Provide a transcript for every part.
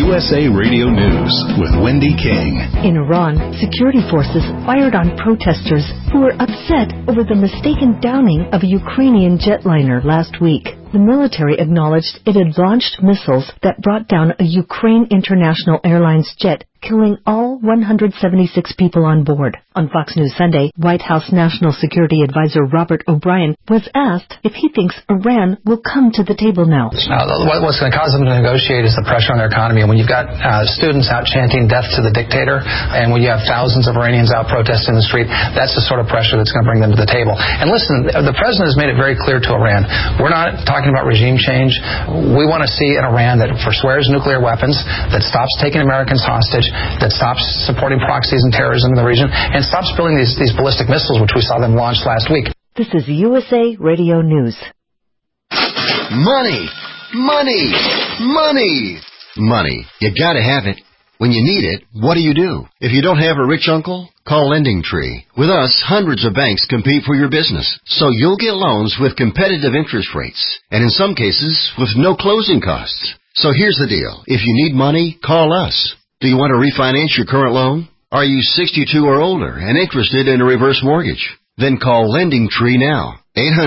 USA Radio News with Wendy King. In Iran, security forces fired on protesters who were upset over the mistaken downing of a Ukrainian jetliner last week. The military acknowledged it had launched missiles that brought down a Ukraine International Airlines jet, killing all 176 people on board. On Fox News Sunday, White House National Security Advisor Robert O'Brien was asked if he thinks Iran will come to the table now. What's going to cause them to negotiate is the pressure on their economy. And when you've got students out chanting death to the dictator, and when you have thousands of Iranians out protesting in the street, that's the sort of pressure that's going to bring them to the table. And listen, the president has made it very clear to Iran, we're not talking about regime change. We want to see an Iran that forswears nuclear weapons, that stops taking Americans hostage, that stops supporting proxies and terrorism in the region, and stops building these ballistic missiles, which we saw them launch last week. This is USA Radio News. Money! Money! Money! Money. You gotta have it. When you need it, what do? If you don't have a rich uncle, call LendingTree. With us, hundreds of banks compete for your business, so you'll get loans with competitive interest rates, and in some cases, with no closing costs. So here's the deal. If you need money, call us. Do you want to refinance your current loan? Are you 62 or older and interested in a reverse mortgage? Then call LendingTree now.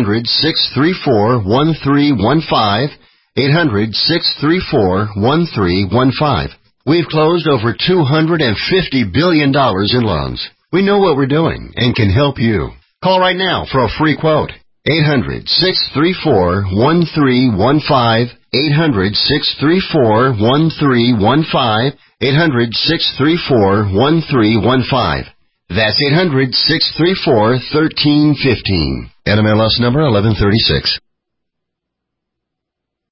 800-634-1315. 800-634-1315. We've closed over $250 billion in loans. We know what we're doing and can help you. Call right now for a free quote. 800-634-1315. 800-634-1315. 800-634-1315. That's 800-634-1315. NMLS number 1136.